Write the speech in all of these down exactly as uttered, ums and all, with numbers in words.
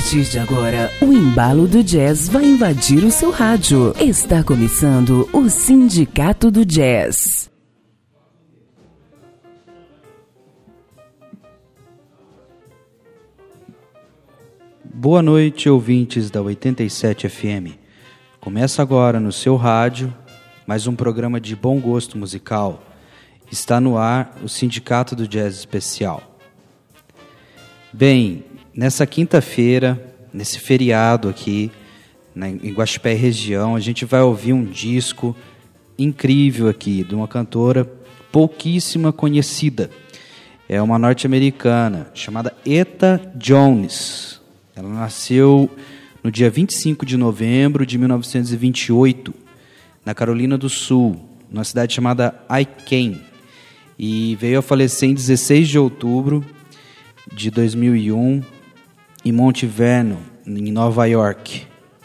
partir de agora, o embalo do jazz vai invadir o seu rádio. Está começando o Sindicato do Jazz. Boa noite, ouvintes da oitenta e sete F M. Começa agora no seu rádio mais um programa de bom gosto musical. Está no ar o Sindicato do Jazz Especial. Bem, nessa quinta-feira, nesse feriado aqui, na, em Guaxupé região, a gente vai ouvir um disco incrível aqui, de uma cantora pouquíssima conhecida. É uma norte-americana, chamada Etta Jones. Ela nasceu no dia vinte e cinco de novembro de mil novecentos e vinte e oito, na Carolina do Sul, numa cidade chamada Aiken, e veio a falecer em dezesseis de outubro de dois mil e um, em Monte Vernon, em Nova York.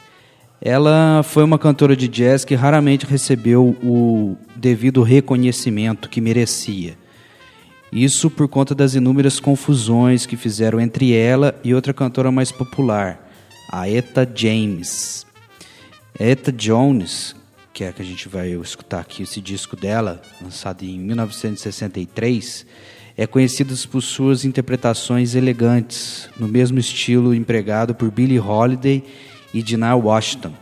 Ela foi uma cantora de jazz que raramente recebeu o devido reconhecimento que merecia. Isso por conta das inúmeras confusões que fizeram entre ela e outra cantora mais popular, a Etta James. Etta Jones, que é a que a gente vai escutar aqui, esse disco dela, lançado em mil novecentos e sessenta e três, é conhecida por suas interpretações elegantes, no mesmo estilo empregado por Billie Holiday e Dinah Washington.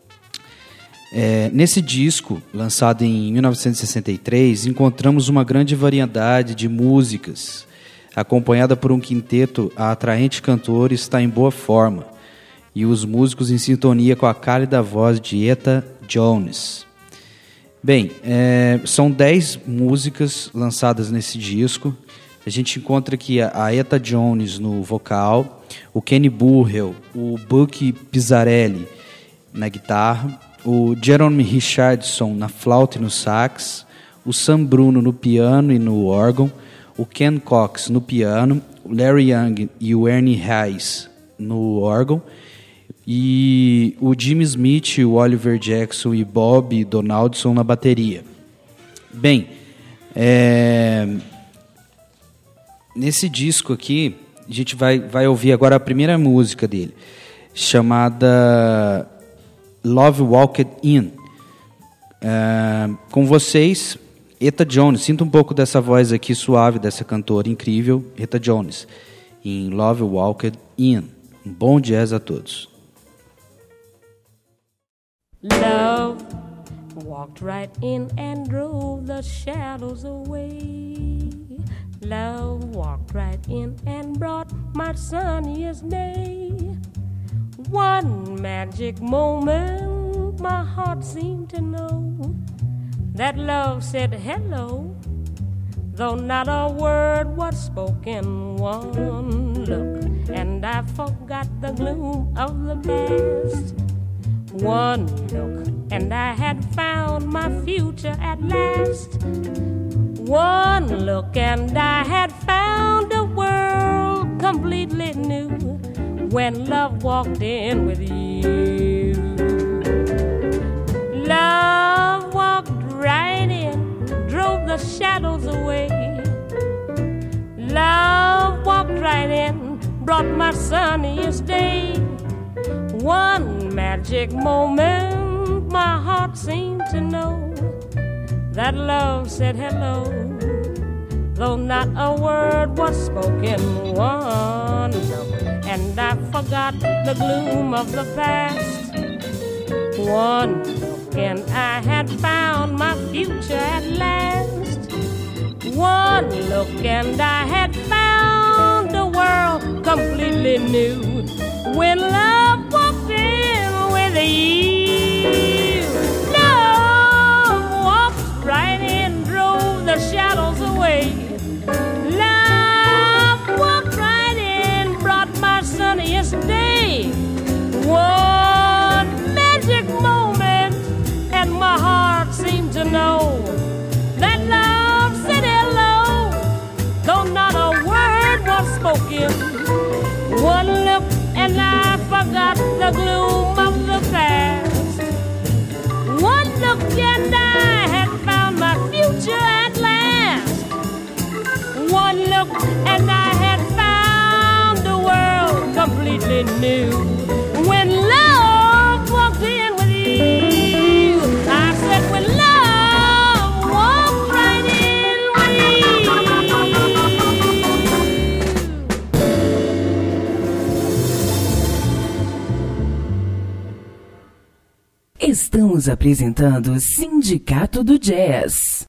É, nesse disco, lançado em mil novecentos e sessenta e três, encontramos uma grande variedade de músicas, acompanhada por um quinteto. A atraente cantora está em boa forma, e os músicos em sintonia com a cálida voz de Etta Jones. Bem, é, são dez músicas lançadas nesse disco. A gente encontra aqui a Etta Jones no vocal, o Kenny Burrell, o Buck Pizzarelli na guitarra, o Jerome Richardson na flauta e no sax, o Sam Bruno no piano e no órgão, o Ken Cox no piano, o Larry Young e o Ernie Hayes no órgão, e o Jimmy Smith, o Oliver Jackson e Bob Donaldson na bateria. Bem, é... nesse disco aqui, a gente vai, vai ouvir agora a primeira música dele, chamada Love Walked In. É... Com vocês, Etta Jones. Sinta um pouco dessa voz aqui suave, dessa cantora incrível, Etta Jones, em Love Walked In. Um bom jazz a todos. Love walked right in and drove the shadows away. Love walked right in and brought my sunniest day. One magic moment my heart seemed to know that love said hello, though not a word was spoken. One look and I forgot the gloom of the past. One look, and I had found my future at last. One look, and I had found a world completely new when love walked in with you. Love walked right in, drove the shadows away. Love walked right in, brought my sunniest day. One magic moment my heart seemed to know that love said hello, though not a word was spoken. One look and I forgot the gloom of the past. One look and I had found my future at last. One look and I had found a world completely new when love walked in with you. Love walked right in, drove the shadows away. Love walked right in, brought my sunniest day. One magic moment, and my heart seemed to know that love said hello, though not a word was spoken. One look and I forgot the gloom of the past. One look and I had found my future at last. One look and I had found the world completely really knew when love walked in with you. I said when love walked right in with you. Estamos apresentando o Sindicato do Jazz.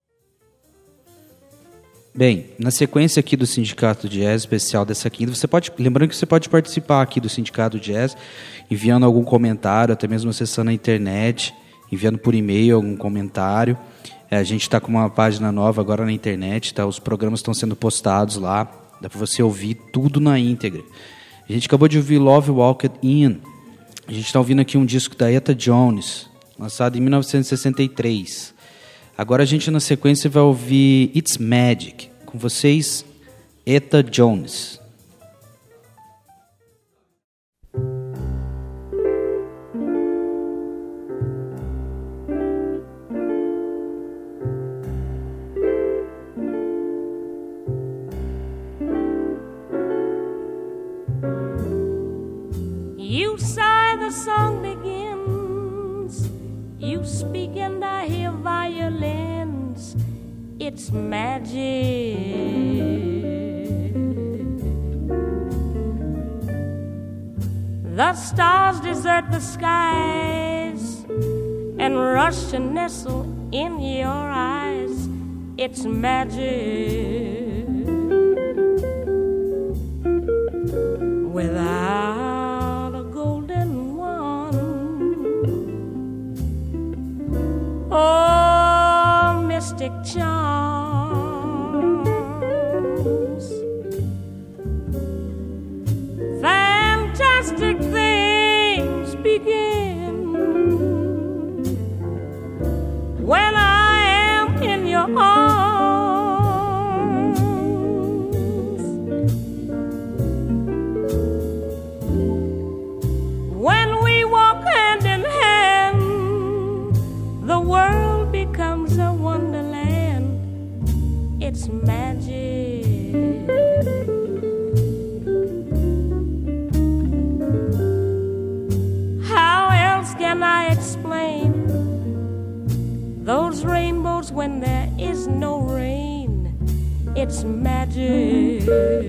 Bem, na sequência aqui do Sindicato Jazz especial dessa quinta, você pode, lembrando que você pode participar aqui do Sindicato Jazz, enviando algum comentário, até mesmo acessando a internet, enviando por e-mail algum comentário. É, a gente está com uma página nova agora na internet, tá? Os programas estão sendo postados lá, dá para você ouvir tudo na íntegra. A gente acabou de ouvir Love Walked In. A gente está ouvindo aqui um disco da Etta Jones, lançado em mil novecentos e sessenta e três. Agora a gente, na sequência, vai ouvir It's Magic. Com vocês, Etta Jones. You sigh, the song begins. You speak and I hear violins. It's magic. The stars desert the skies and rush to nestle in your eyes. It's magic. Without a golden wand, oh, mystic charms, fantastic things begin when I am in your arms. When we walk hand in hand, the world becomes a wonderland. It's magic. How else can I explain those rainbows when there is no rain? It's magic.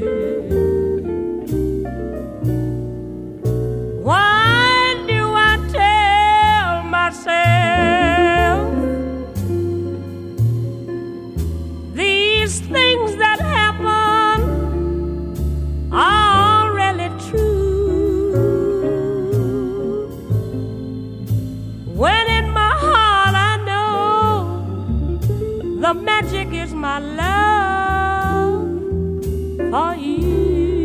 Why do I tell myself these things that happen are really true, when in my heart I know the magic is my love for you.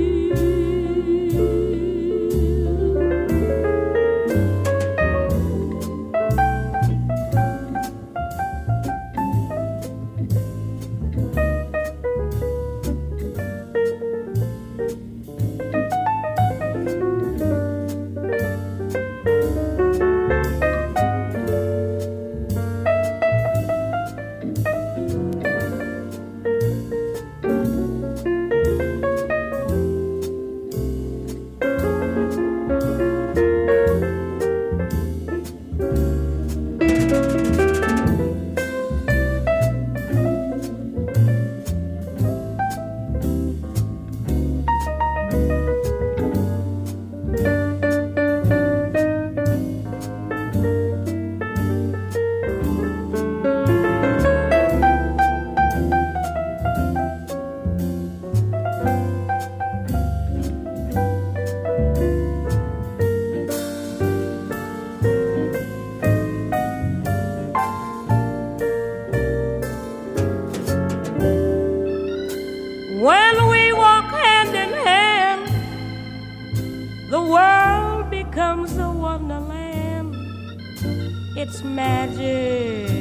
When we walk hand in hand, the world becomes a wonderland. It's magic.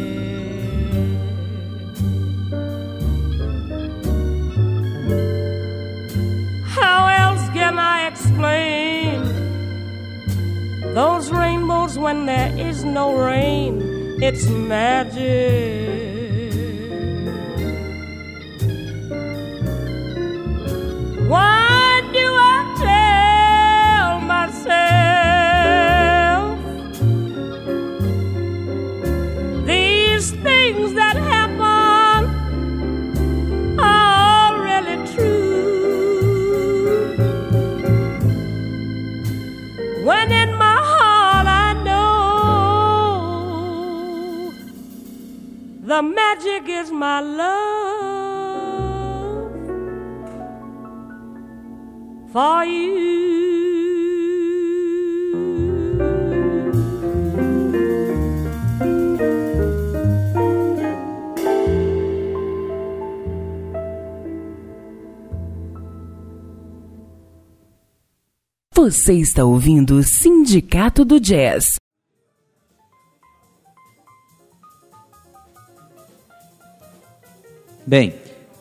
How else can I explain those rainbows when there is no rain? It's magic. Why do I tell myself for you. Você está ouvindo o Sindicato do Jazz. Bem,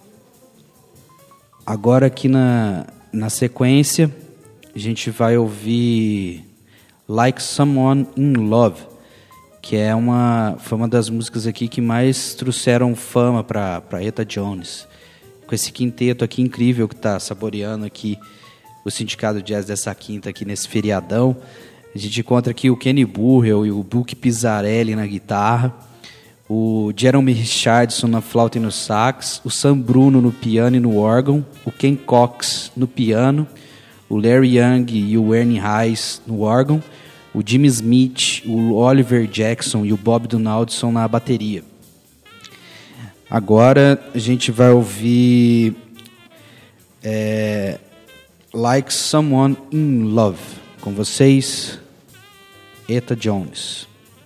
agora aqui na, na sequência, a gente vai ouvir Like Someone in Love, que é uma, foi uma das músicas aqui que mais trouxeram fama para para Etta Jones. Com esse quinteto aqui incrível que está saboreando aqui o Sindicato Jazz dessa quinta aqui nesse feriadão. A gente encontra aqui o Kenny Burrell e o Buck Pizzarelli na guitarra, o Jeremy Richardson na flauta e no sax, o Sam Bruno no piano e no órgão, o Ken Cox no piano, o Larry Young e o Ernie Hayes no órgão, o Jimmy Smith, o Oliver Jackson e o Bob Donaldson na bateria. Agora a gente vai ouvir é, Like Someone in Love. Com vocês, Etta Jones.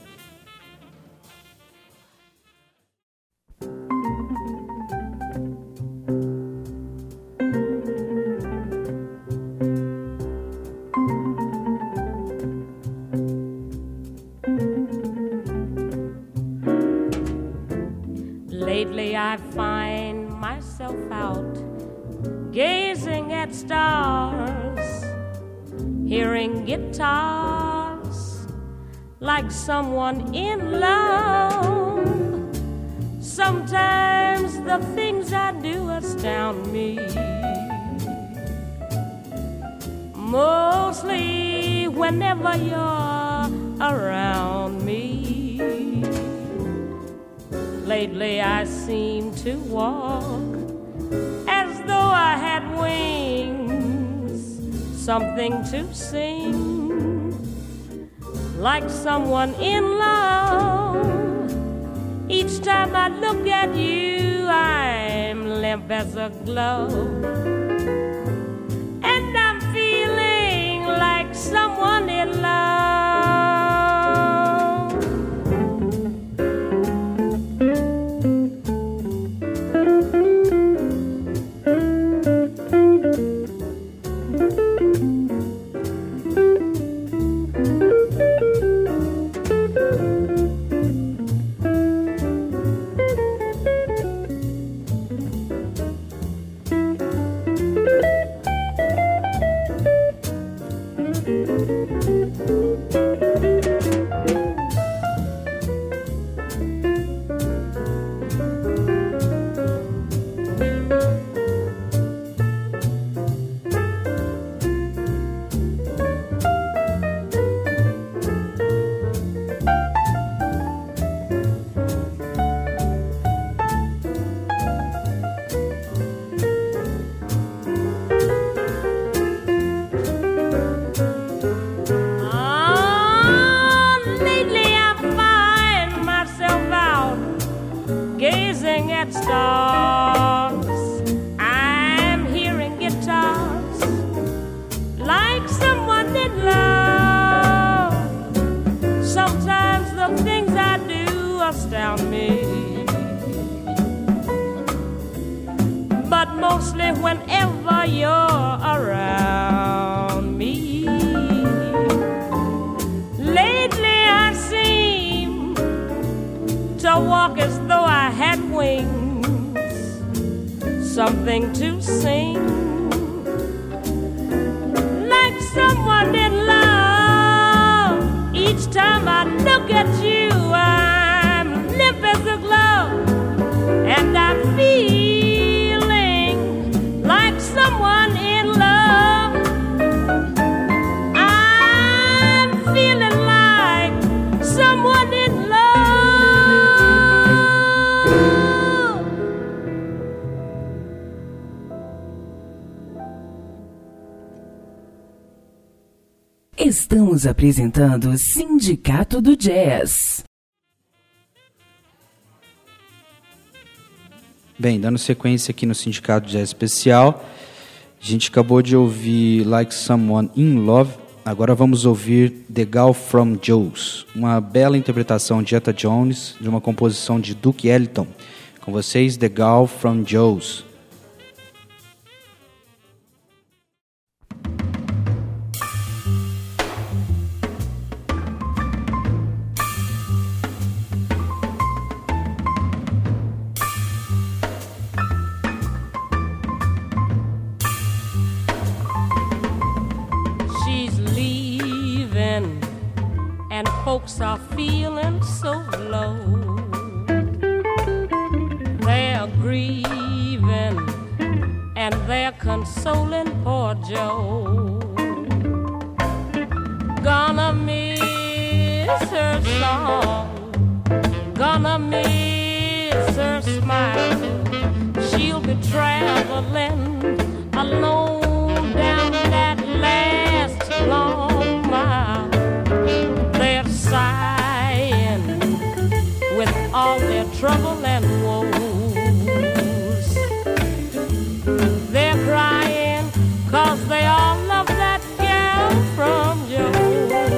Lately I find myself out gazing at stars, hearing guitars, like someone in love. Sometimes the things I do astound me, mostly whenever you're around me. Lately I seem to walk as though I had wings, something to sing, like someone in love. Each time I look at you, I'm limp as a glove, and I'm feeling like someone in love. Something to sing, like someone in love. Each time I look at you, I'm limp as a glove, and I'm feeling like someone in love. I'm feeling like someone in love. Estamos apresentando o Sindicato do Jazz. Bem, dando sequência aqui no Sindicato Jazz Especial, A gente acabou de ouvir Like Someone in Love. Agora vamos ouvir The Gal from Joe's, uma bela interpretação de Etta Jones, de uma composição de Duke Ellington. Com vocês, The Gal from Joe's. Folks are feeling so low. They're grieving and they're consoling poor Joe. Gonna miss her song, gonna miss her smile. She'll be traveling alone down that last long mile. They're sighing with all their trouble and woes. They're crying 'cause they all love that gal from Joe's.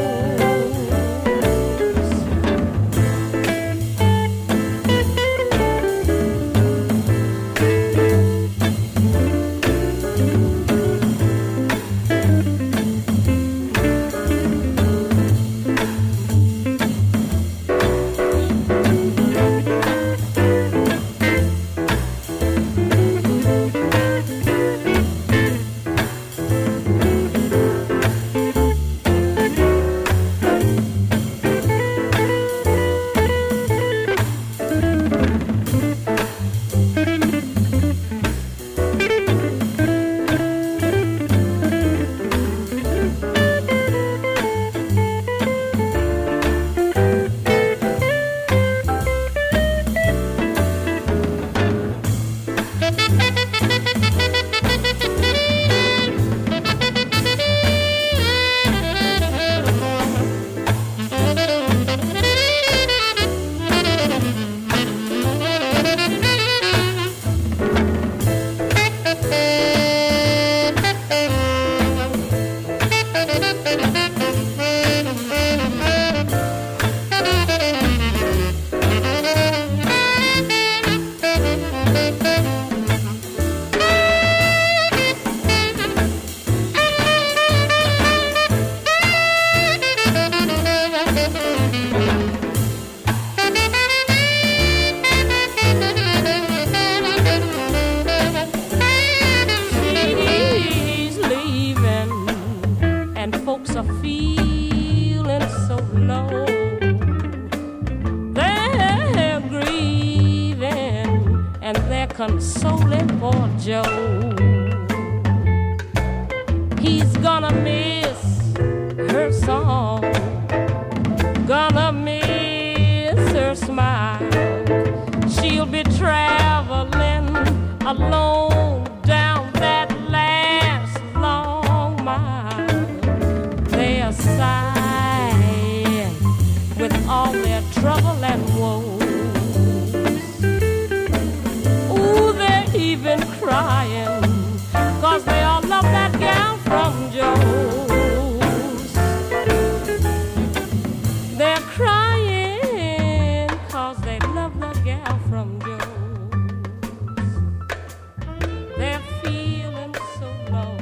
Consoling poor Joe. He's gonna miss her song, gonna miss her smile. She'll be traveling alone down that last long mile. They're sighing with all their trouble and woe. Even crying 'cause they all love that gal from Joe's. They're crying 'cause they love the gal from Joe's. They're feeling so low.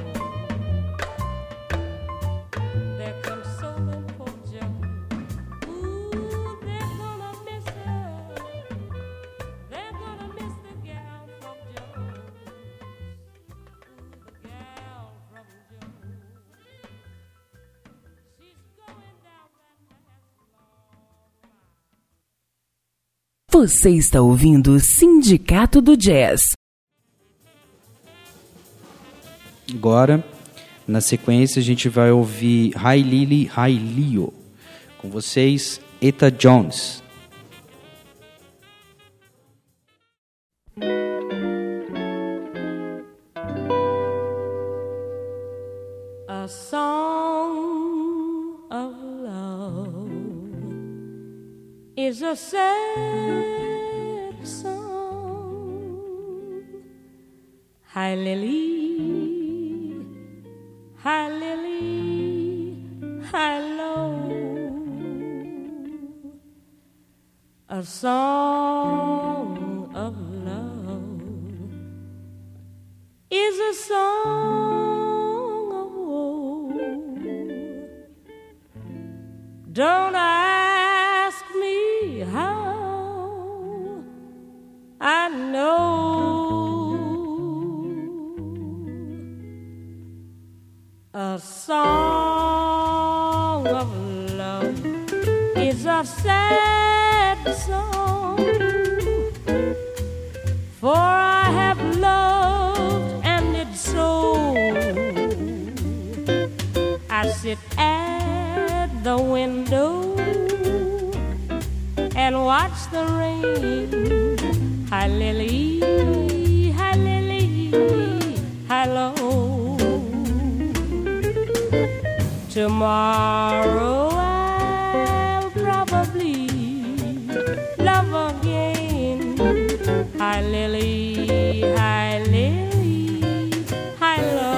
They're consoling poor Joe. Ooh, they're gonna miss her. They're gonna miss the gal from Joe's. Ooh, the gal from Joe's. She's going down that last long mile. Você está ouvindo o Sindicato do Jazz. Agora, na sequência, a gente vai ouvir Hi Lily, Hi Leo. Com vocês, Etta Jones. A song of love is a sad song. Hi Lily, Hi, Lily, hello. A song of love is a song of woe. Don't ask me how, I know. A song of love is a sad song, for I have loved and it's so. I sit at the window and watch the rain. Hi, Lily, hi, Lily, hello. Tomorrow I'll probably love again. Hi, Lily, hi, Lily, hello.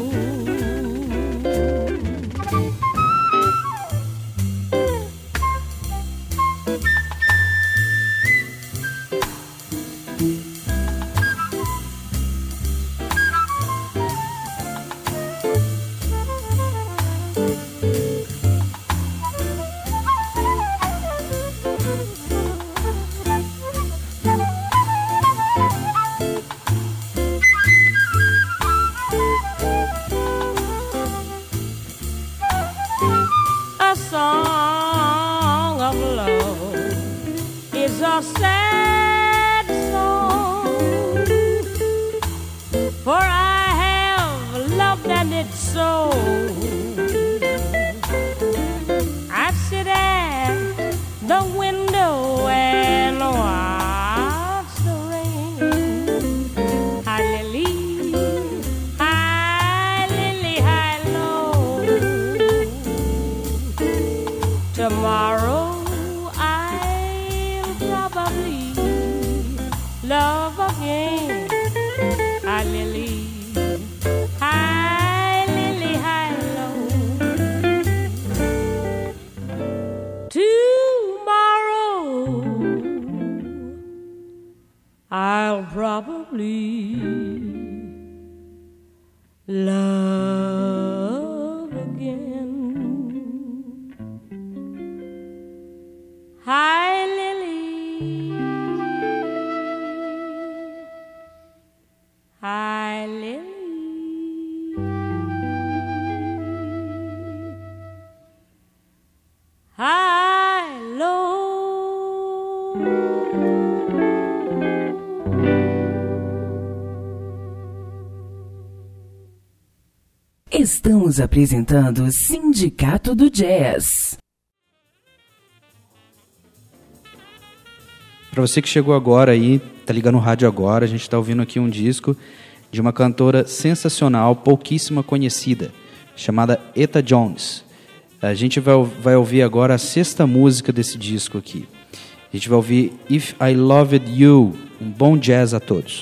A song of love is a sad song, for I have loved and it's so. I sit at the window and watch the rain. Hi, Lily, hi, Lily, hello. Tomorrow I'll probably love again. Hi, Lily, hi, Lily, hello. Tomorrow I'll probably love again. Hi, Lily, hi, Lily, hello. Estamos apresentando o Sindicato do Jazz. Para você que chegou agora aí, tá ligando o rádio agora, a gente está ouvindo aqui um disco de uma cantora sensacional, pouquíssima conhecida, chamada Etta Jones. A gente vai, vai ouvir agora a sexta música desse disco aqui. A gente vai ouvir If I Loved You. Um bom jazz a todos.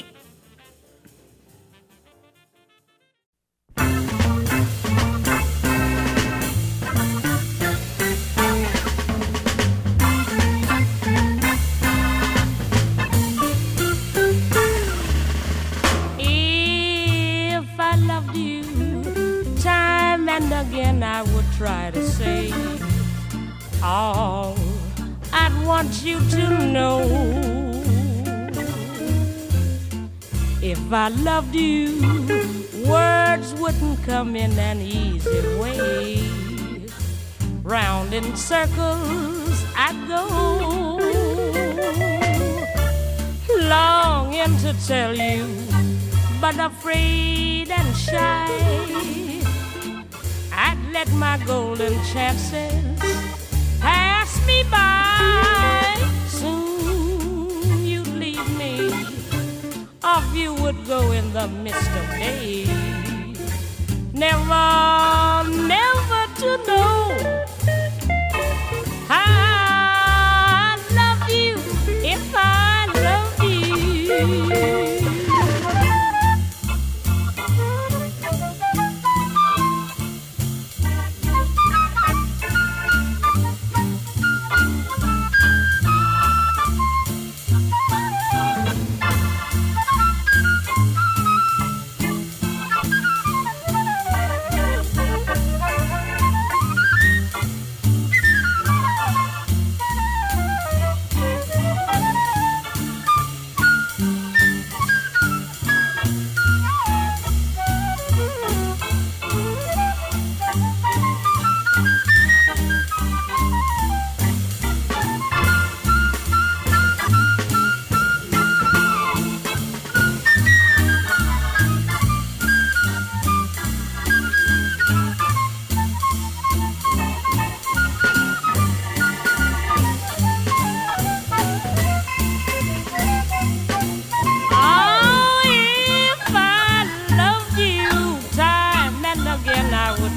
And again I would try to say all I'd want you to know. If I loved you, words wouldn't come in an easy way. Round in circles I'd go, longing to tell you, but afraid and shy. I'd let my golden chances pass me by. Soon you'd leave me, off you would go in the mist of day. Never, never to know how I love you if I love you.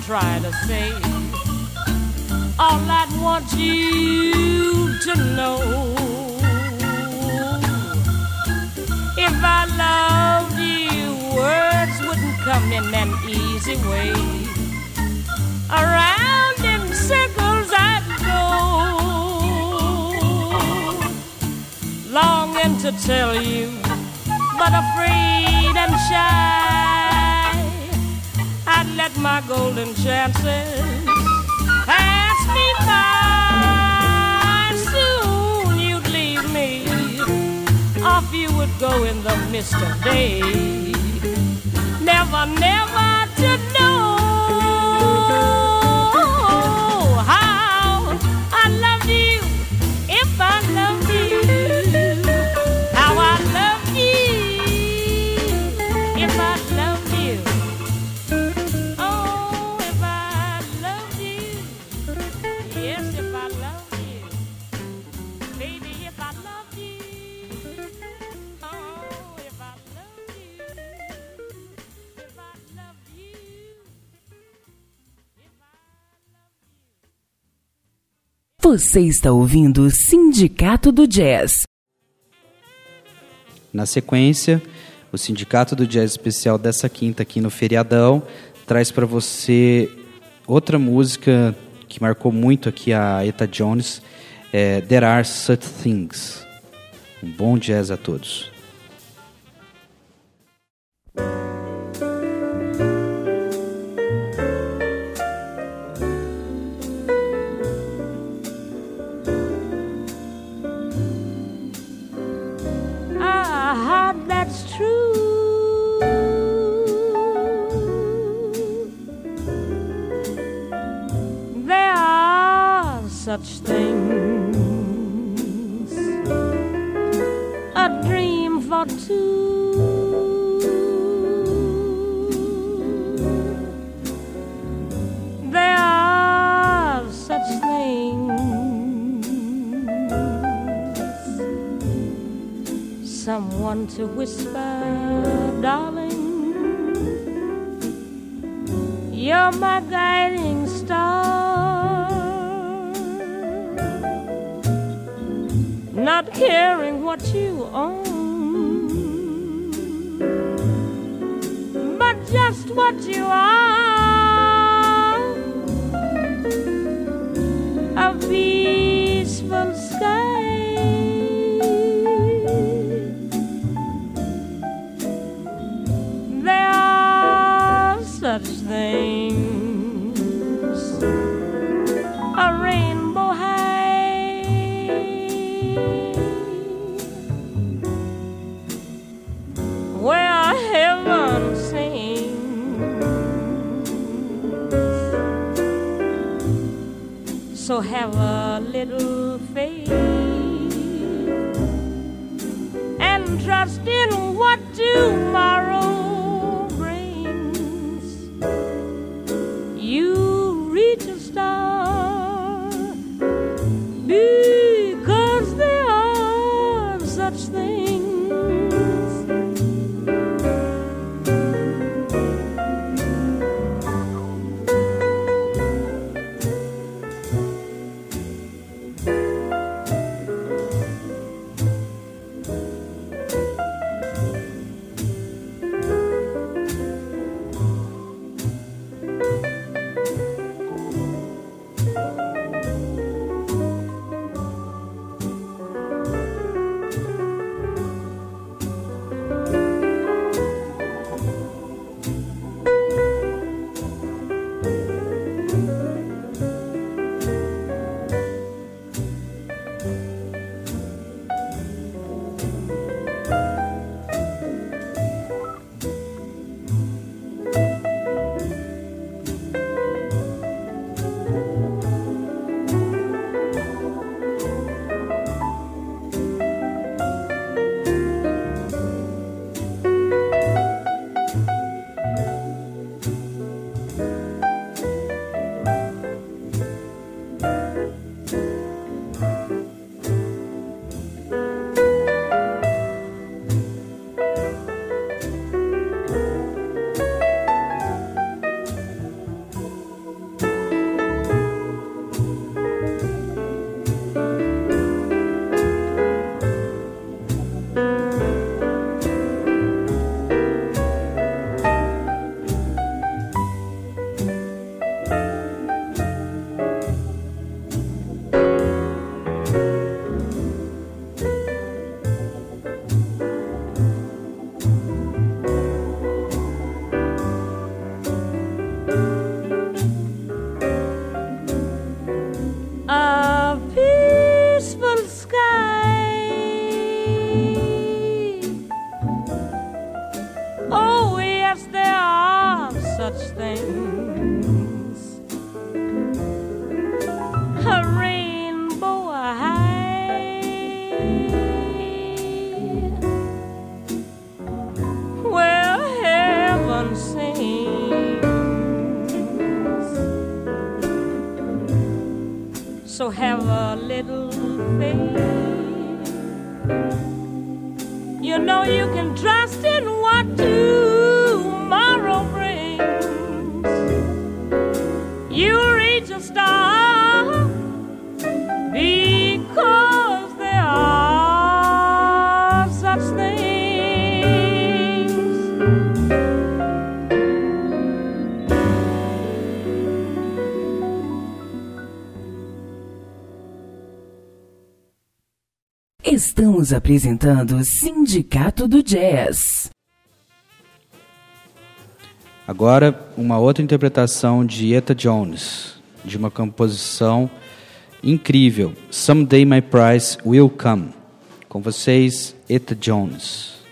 try to say. All I want you to know, if I loved you, words wouldn't come in an easy way. Around in circles I'd go, longing to tell you, but afraid and shy. I'd let my golden chances pass me by. Soon you'd leave me, off you would go in the mist of day. Never, never to know how I love you, if I love you, how I love you, if I love you. Oh, if I love you, yes, if I love you, baby, if I love you. Oh, if I love you, if I love you, if I love you. Você está ouvindo o Sindicato do Jazz. Na sequência, o Sindicato do Jazz Especial dessa quinta aqui no feriadão traz para você outra música que marcou muito aqui a Etta Jones, é There Are Such Things. Um bom jazz a todos. Ah, that's true. There are such things, a dream for two. There are such things, someone to whisper, darling, you're my guiding star. Not caring what you own, but just what you are. A peaceful sky, there are such things, a rainbow high, where heaven sings. So have a little faith and trust in what tomorrow brings. You reach a star because there are such things. A peaceful sky. Oh, yes, there are such things. A rainbow high, where heaven sings. So have a little faith. You know you can trust in what tomorrow brings. You reach a star because there are such things. Estamos apresentando Sindicato do Jazz. Agora, uma outra interpretação de Etta Jones, de uma composição incrível, Someday My Price Will Come. Com vocês, Etta Jones.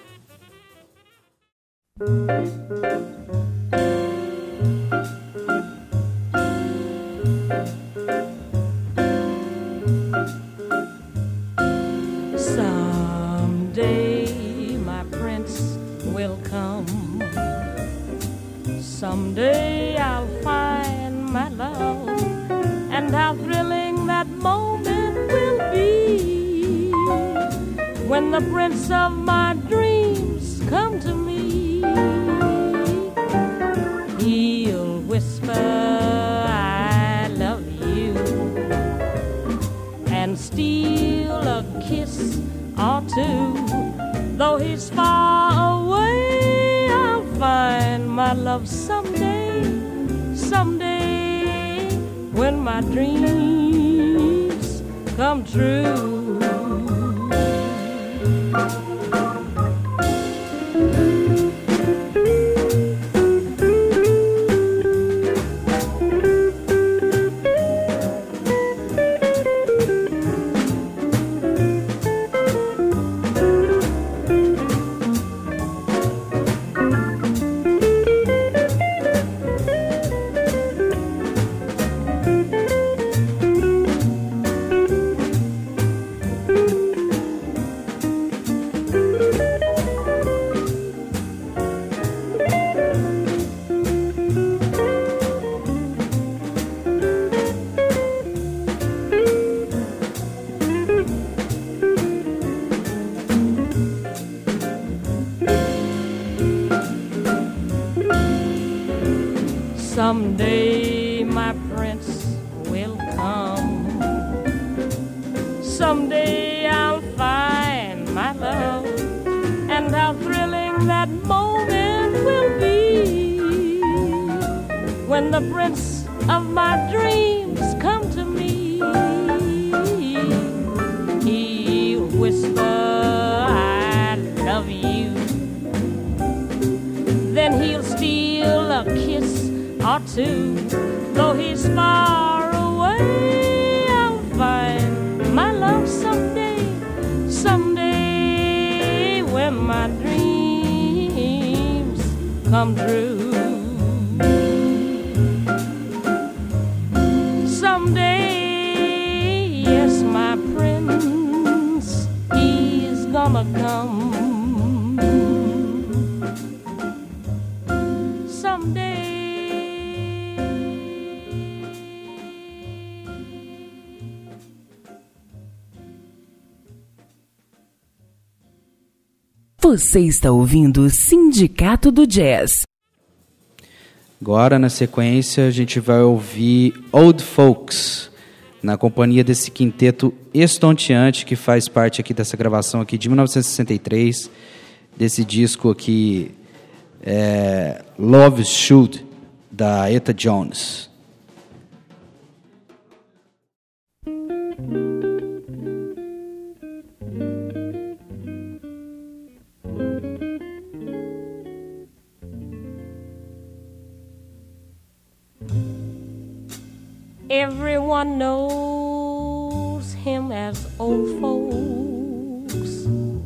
Someday my prince will come. Someday I'll find my love, and how thrilling that moment will be when the prince of my dreams come to me. He'll whisper, I love you, and steal a kiss or two. Though he's far away, I'll find my love someday, someday, when my dreams come true. Someday my prince will come. Someday I'll find my love, and how thrilling that moment will be when the prince of my dreams come to me. He'll whisper, I love you. Then he'll steal a kiss or two. Though he's far away, I'll find my love someday, someday, when my dreams come true. Someday, yes, my prince, he's gonna come. Someday. Você está ouvindo o Sindicato do Jazz. Agora, na sequência, a gente vai ouvir Old Folks, na companhia desse quinteto estonteante que faz parte aqui dessa gravação aqui de mil novecentos e sessenta e três, desse disco aqui, é, Love Should, da Etta Jones. Everyone knows him as old folks.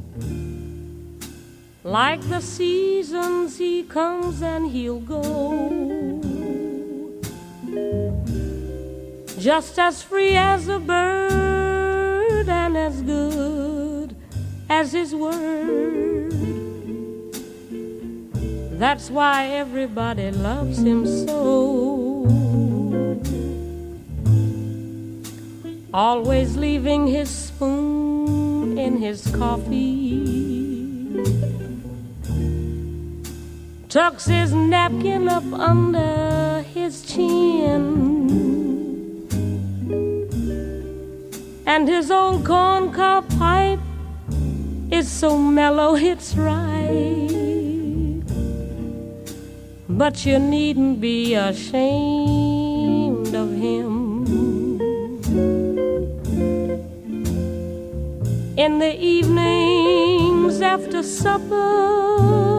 Like the seasons, he comes and he'll go, just as free as a bird and as good as his word. That's why everybody loves him so, always leaving his spoon in his coffee, tucks his napkin up under his chin, and his old corncob pipe is so mellow it's right. But you needn't be ashamed of him. In the evenings after supper,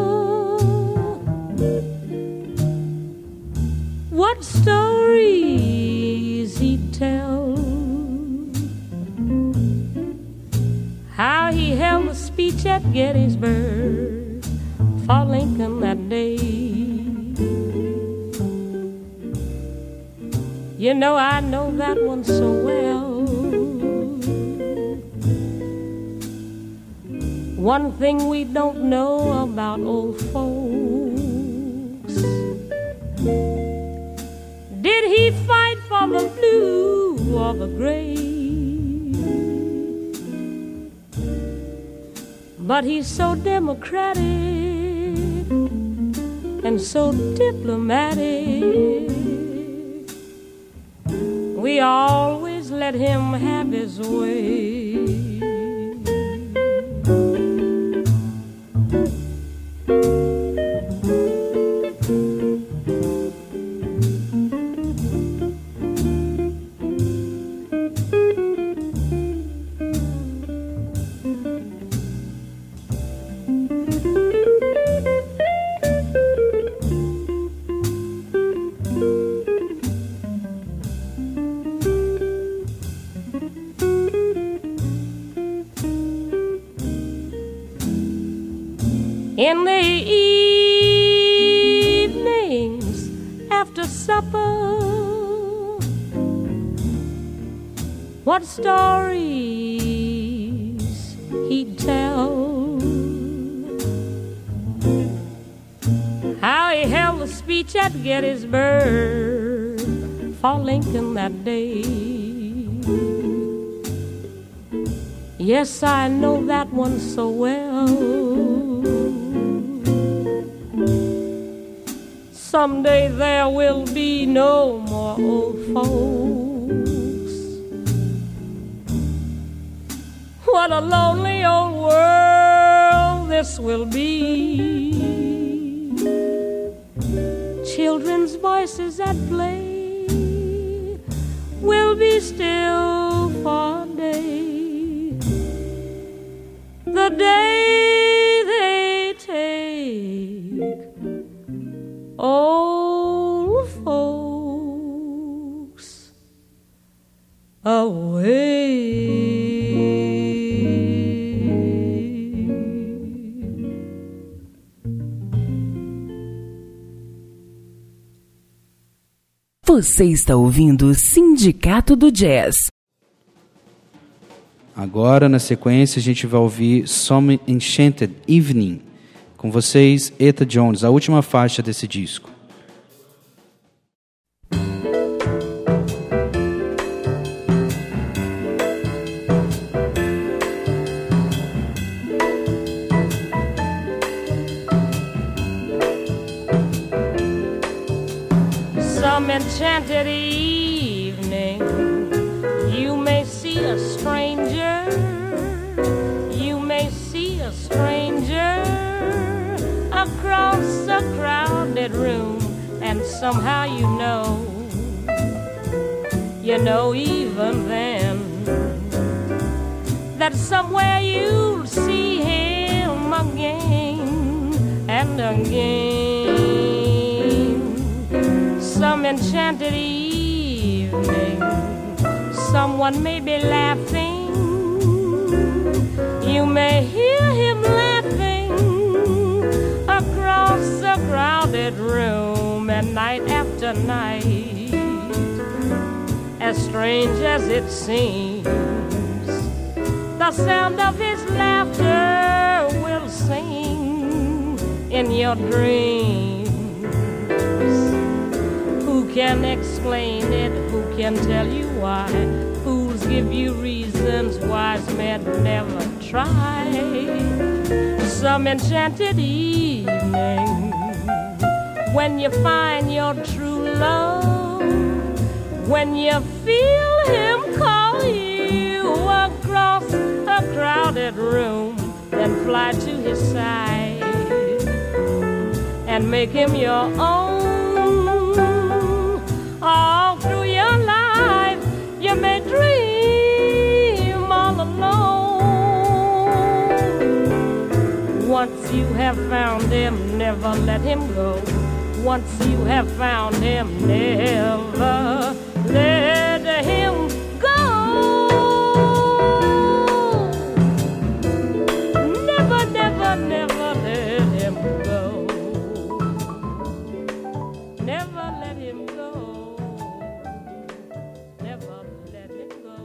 what stories he'd tell, how he held a speech at Gettysburg for Lincoln that day. You know, I know that one so well. One thing we don't know about old folks, did he fight for the blue or the gray? But he's so democratic and so diplomatic, we always let him have his way. In the evenings after supper, what stories he'd tell, how he held a speech at Gettysburg for Lincoln that day. Yes, I know that one so well. Someday there will be no more old folks. What a lonely old world this will be. Children's voices at play will be still for a day. The day they take old folks away. Você está ouvindo o Sindicato do Jazz. Agora, na sequência, a gente vai ouvir Some Enchanted Evening. Com vocês, Etta Jones, a última faixa desse disco. Some enchanted evening, you may see a stranger, you may see a stranger across a crowded room, and somehow you know, you know even then, that somewhere you'll see him again and again. Some enchanted evening, evening, someone may be laughing. You may hear him laughing across a crowded room, and night after night, as strange as it seems, the sound of his laughter will sing in your dreams. Who can explain it? Who can tell you why? Fools give you reasons, wise men never try. Some enchanted evening, when you find your true love, when you feel him call you across a crowded room, then fly to his side and make him your own. All through your life you may dream all alone. Once you have found him, never let him go. Once you have found him, never let him go. Never, never, never let him go. Never let him go. Never let him go.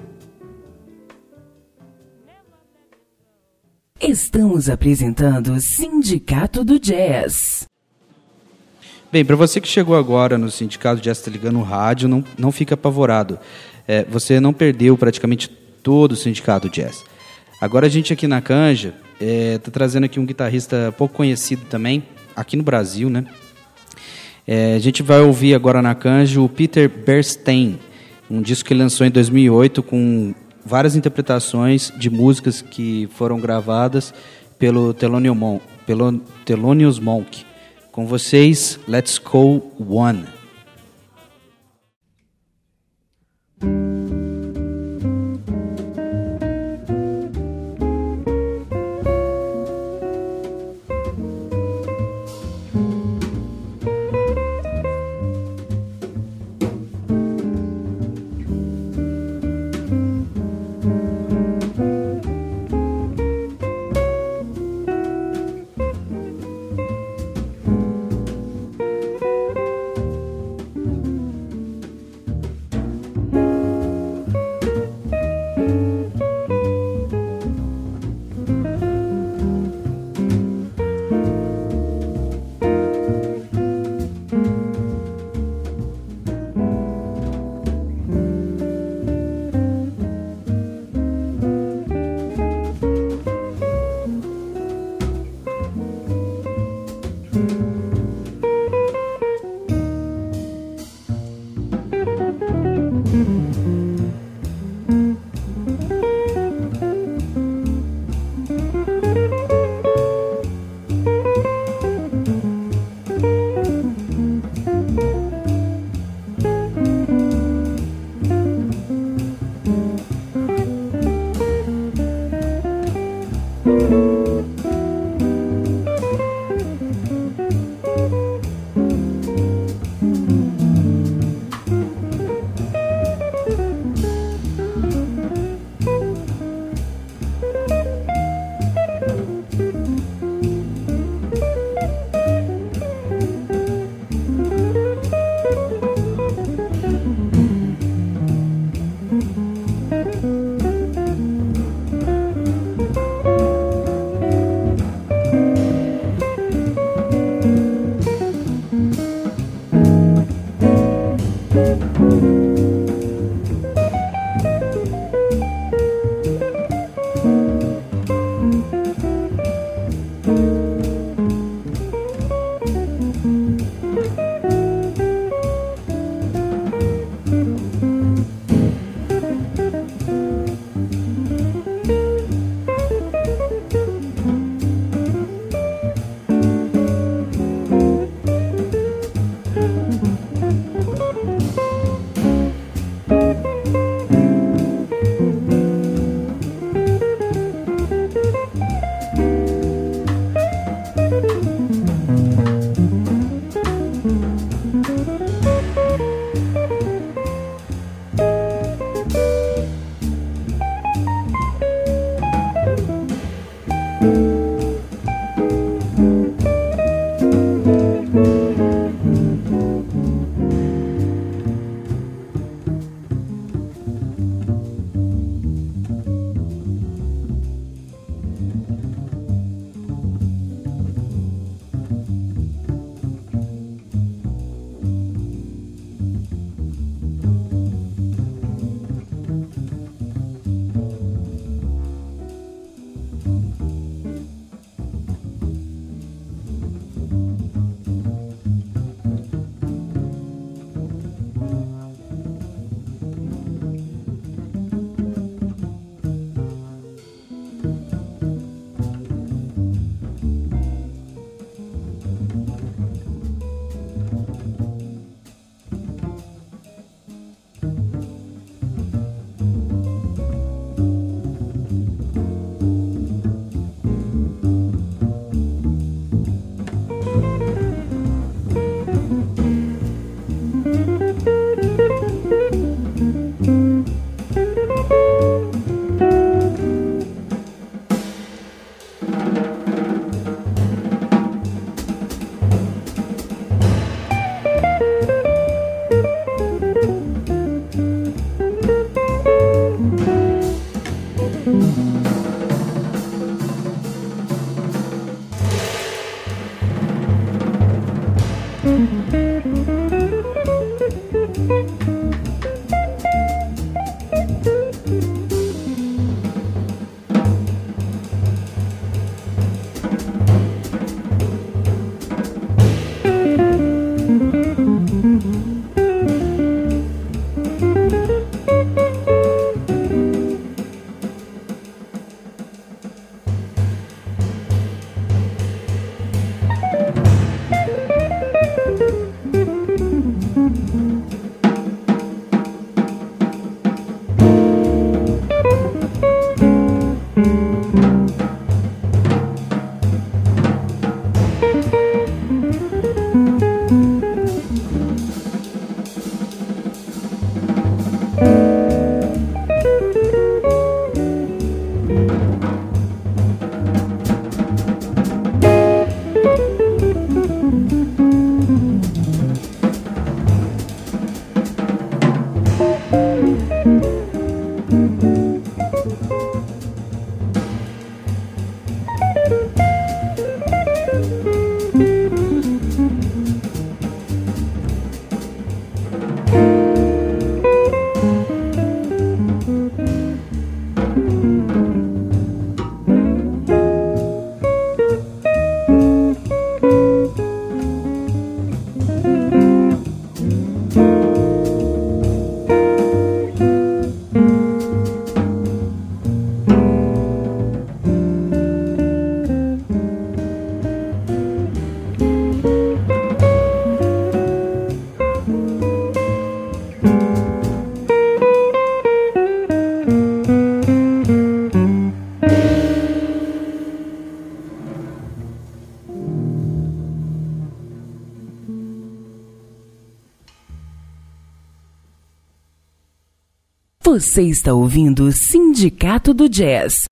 Never let him go. Estamos apresentando o Sindicato do Jazz. Bem, para você que chegou agora no Sindicato Jazz, está ligando o rádio, não, não fica apavorado. É, você não perdeu praticamente todo o Sindicato Jazz. Agora a gente aqui na Canja está é, trazendo aqui um guitarrista pouco conhecido também, aqui no Brasil, né? É, a gente vai ouvir agora na Canja o Peter Bernstein, um disco que ele lançou em dois mil e oito com várias interpretações de músicas que foram gravadas pelo Thelonious Monk. Pelo Thelonious Monk. Com vocês, Let's Go One. Você está ouvindo o Sindicato do Jazz.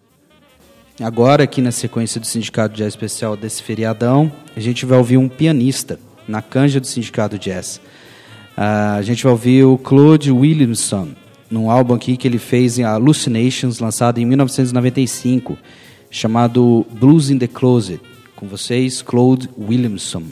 Agora, aqui na sequência do Sindicato Jazz Especial desse feriadão, a gente vai ouvir um pianista na canja do Sindicato Jazz. Uh, a gente vai ouvir o Claude Williamson, num álbum aqui que ele fez em Hallucinations, lançado em mil novecentos e noventa e cinco, chamado Blues in the Closet. Com vocês, Claude Williamson.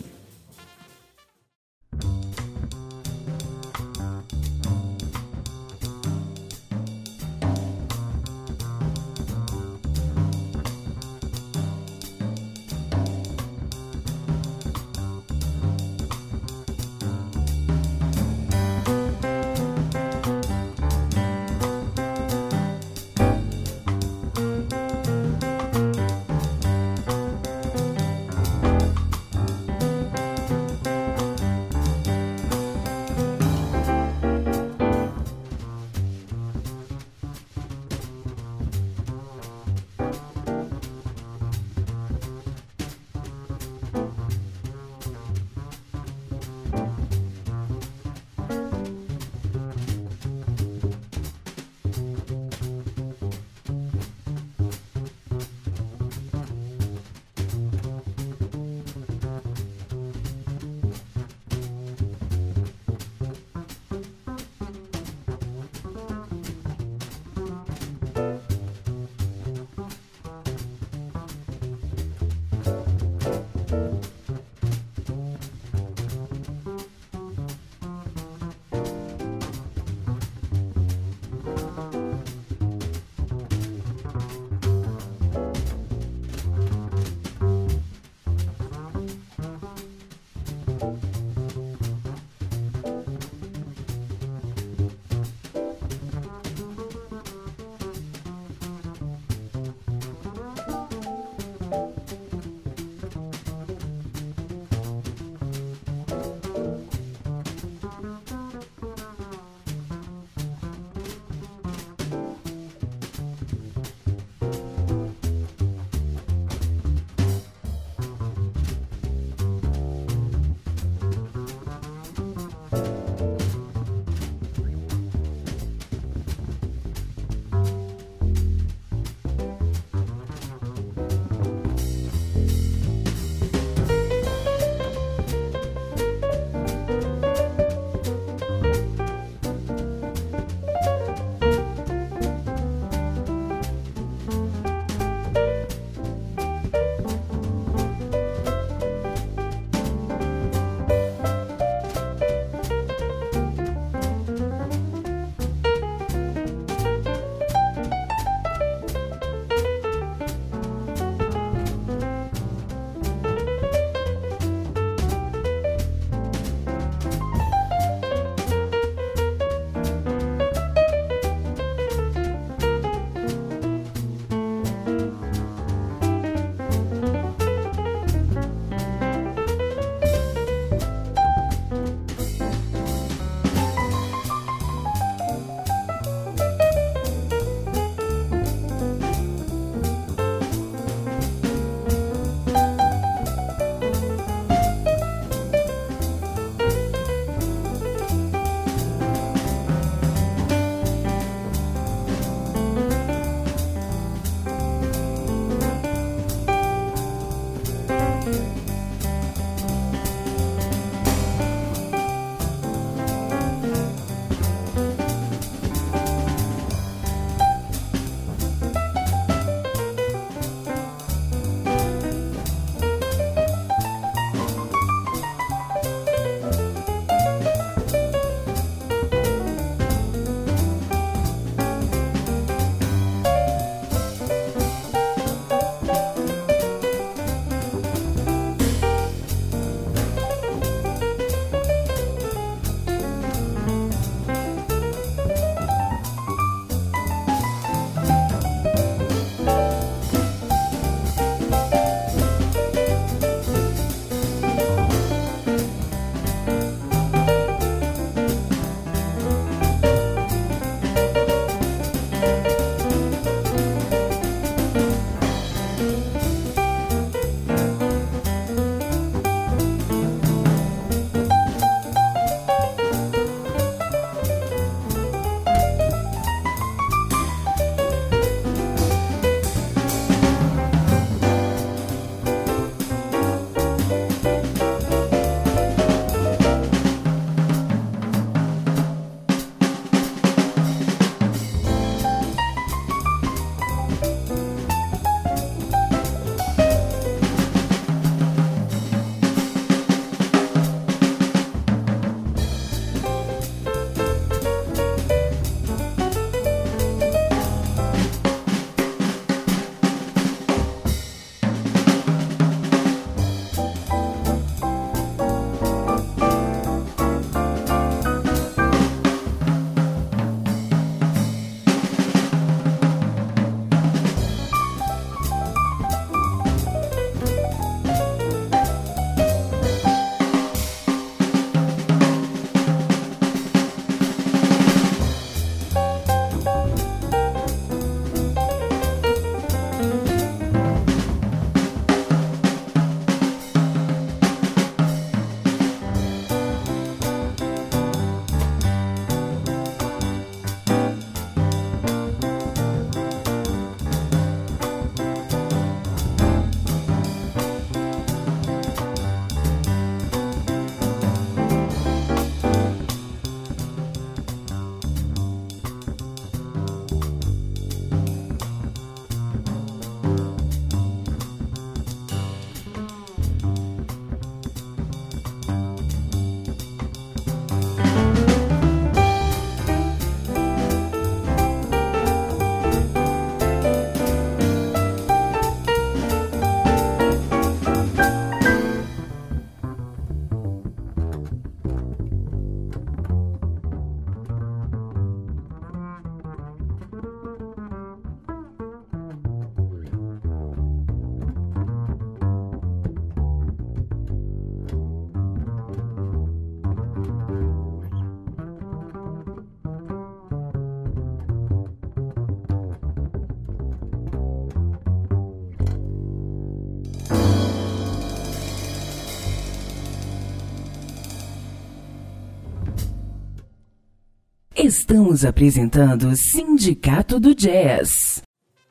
Estamos apresentando Sindicato do Jazz.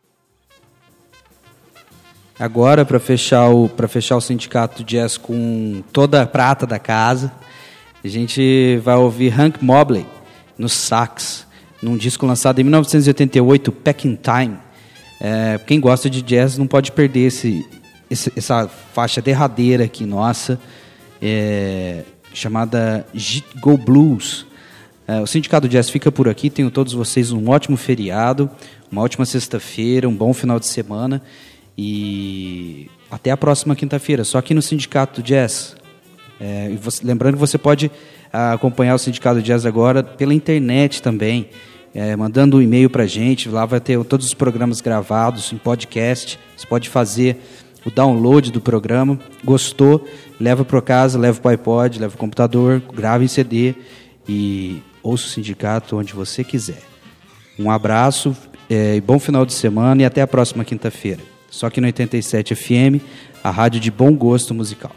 Agora, para fechar o para fechar o Sindicato do Jazz com toda a prata da casa, a gente vai ouvir Hank Mobley no sax, num disco lançado em mil novecentos e oitenta e oito, Back in Time. É, quem gosta de jazz não pode perder esse, esse, essa faixa derradeira aqui nossa, é, chamada Go Blues. É, o Sindicato do Jazz fica por aqui. Tenho todos vocês um ótimo feriado, uma ótima sexta-feira, um bom final de semana e até a próxima quinta-feira, só aqui no Sindicato do Jazz. É, e você, lembrando que você pode ah, acompanhar o Sindicato do Jazz agora pela internet também, é, mandando um e-mail para a gente. Lá vai ter todos os programas gravados em podcast. Você pode fazer o download do programa. Gostou? Leva para casa, leva para o iPod, leva para o computador, grava em C D e ouça o Sindicato onde você quiser. Um abraço, é, bom final de semana e até a próxima quinta-feira. Só aqui no oitenta e sete F M, a rádio de bom gosto musical.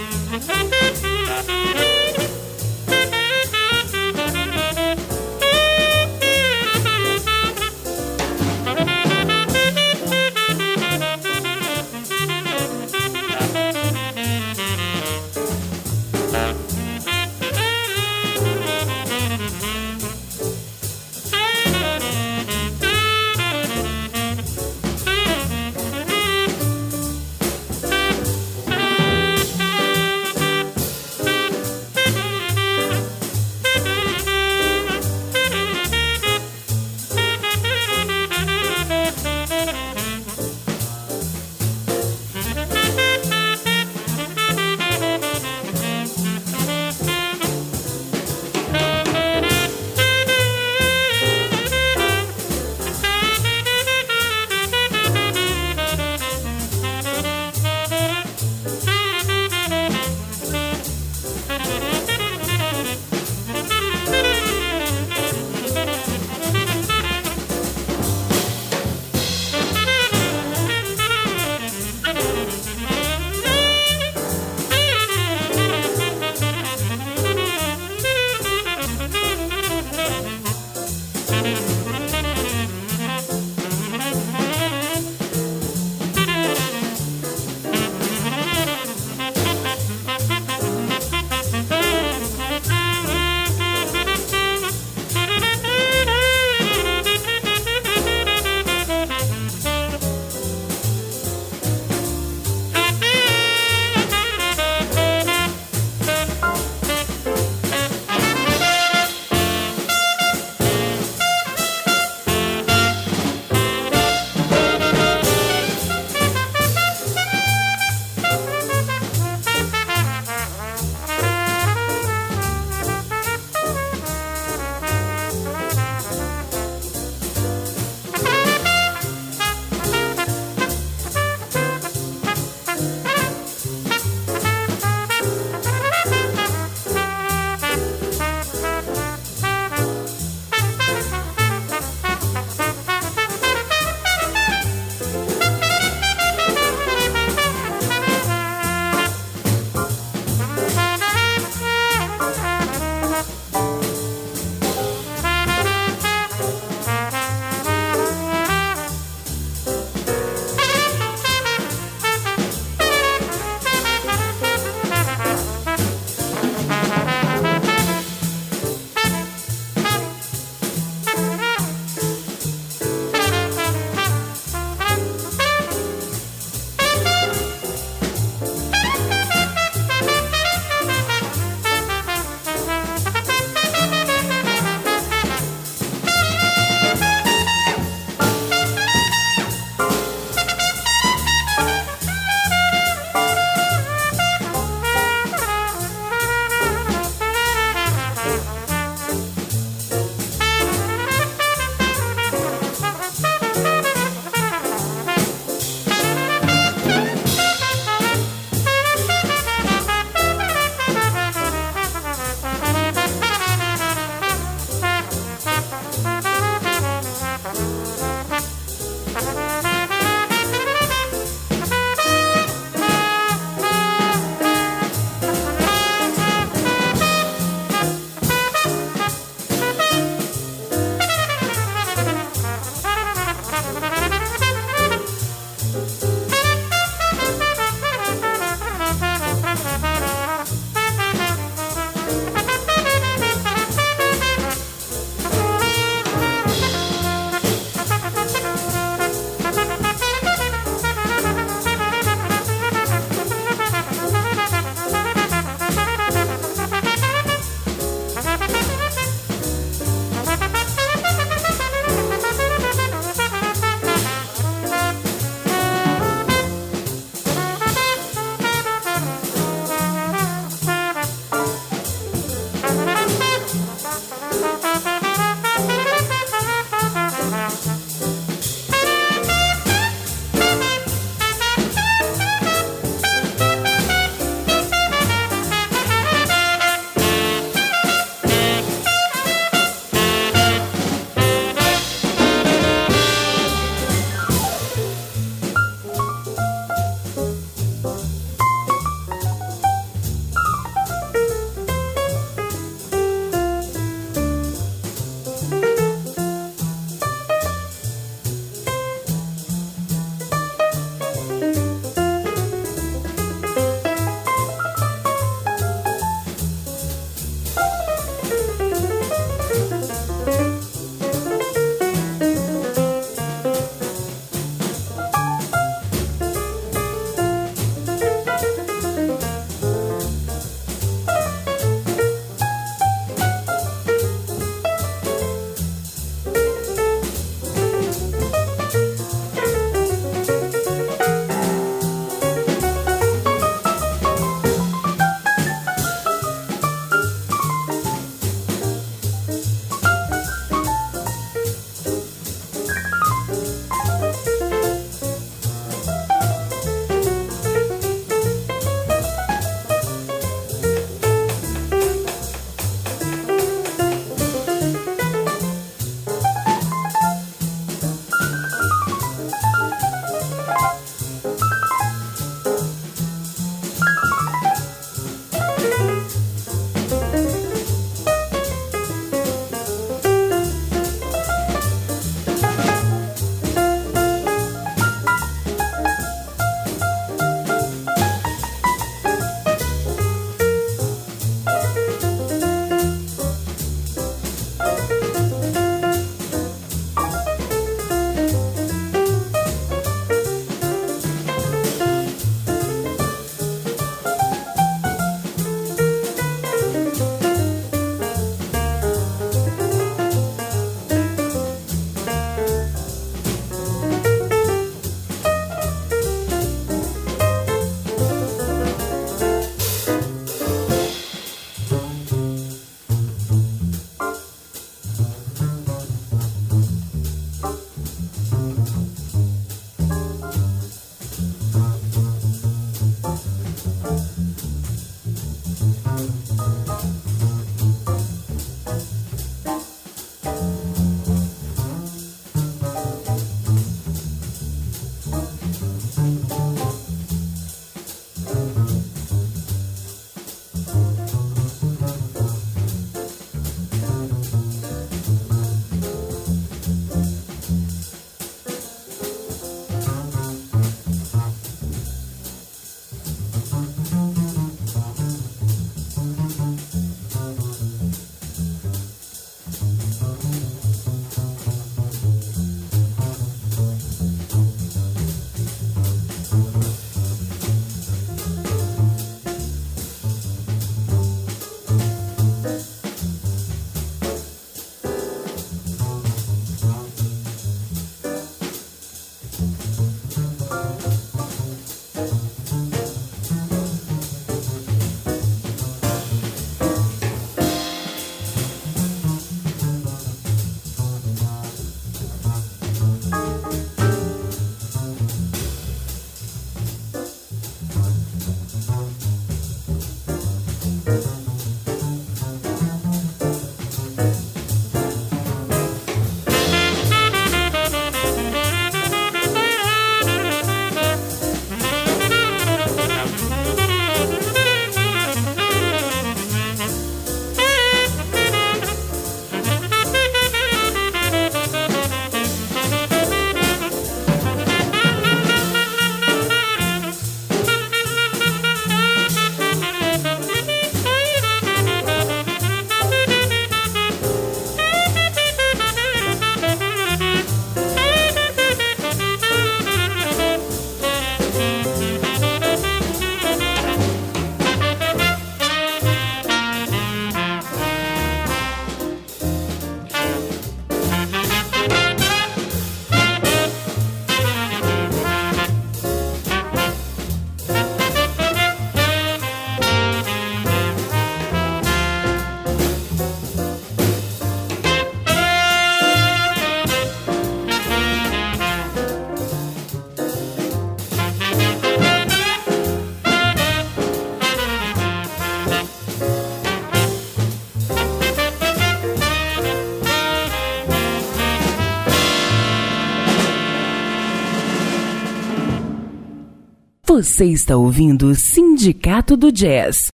Você está ouvindo o Sindicato do Jazz.